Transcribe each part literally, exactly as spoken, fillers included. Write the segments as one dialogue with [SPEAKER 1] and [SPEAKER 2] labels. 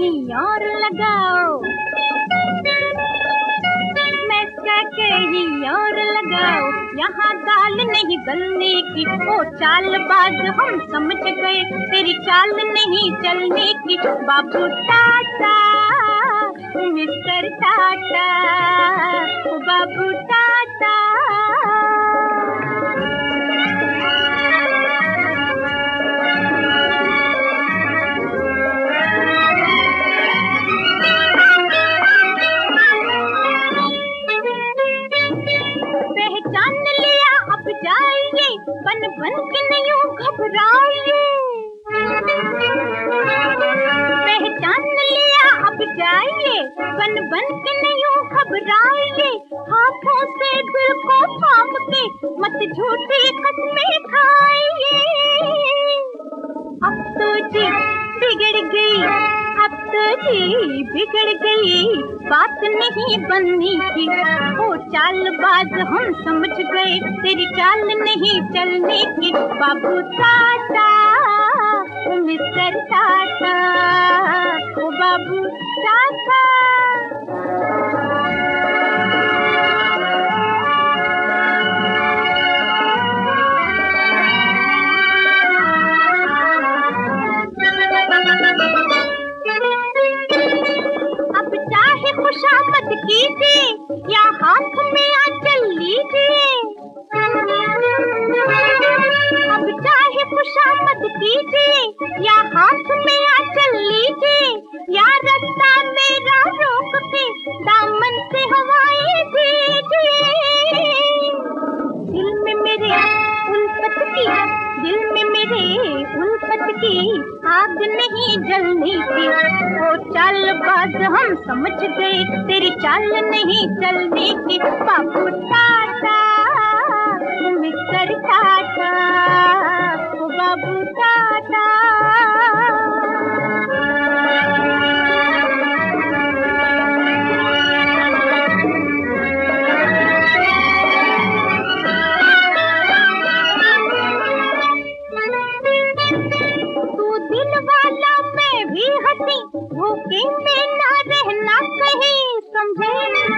[SPEAKER 1] कहीं और लगाओ, मैस्का कहीं और लगाओ, यहाँ दाल नहीं गलने की। ओ चालबाज हम समझ गए, तेरी चाल नहीं चलने की। बाबू टाटा मिस्टर टाटा, ओ बाबू टाटा। पहचान लिया अब जाइए, बन बन के नहीं घबराइए। पहचान लिया अब जाइए, बन बन के नहीं घबराइए। हाथों से दिल को थाम के मत झूठी कस्में खाइए। अब तो जी बिगड़ गई, अब तो जी बिगड़ गई, बात नहीं बननी की। ओ चालबाज हम समझ गए, तेरी चाल नहीं चलने की। बाबू टाटा मिस्टर टाटा, ओ बाबू टाटा। अब चाहे खुशामद कीजिए या हाथ में आंचल लीजिए। अब चाहे खुशामद कीजिए या हाथ में आंचल लीजिए, या रास्ता मेरा रोक के दामन से हवाएं दीजिए। दिल में मेरे उल्फत की, दिल में मेरे उल्फत की आग नहीं जलनी थी। ओ चालबाज हम समझ गए, तेरी चाल नहीं चलने की। बाबू टाटा मिस्टर टाटा, ओ बाबू टाटा। दिल वाला मैं भी हंसी, धोखे में ना रहना कहीं, समझे।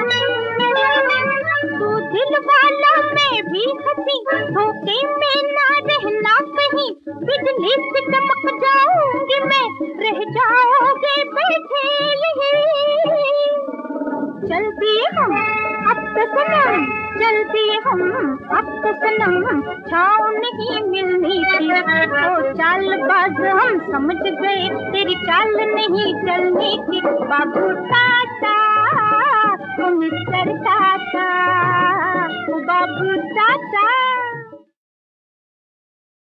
[SPEAKER 1] तू दिल वाला मैं भी हंसी, धोखे में ना रहना कहीं। बिजली से चमक जाऊंगी मैं, रह जाओगे बैठे यहीं। चल दिए हम अब तो सनम, चल दिए हम अब तो सनम, छाँव नहीं मिलनी थी। ओ चालबाज हम समझ गए, तेरी चाल नहीं चलनी की। बाबू टाटा ओ मिस्टर टाटा, ओ बाबू टाटा।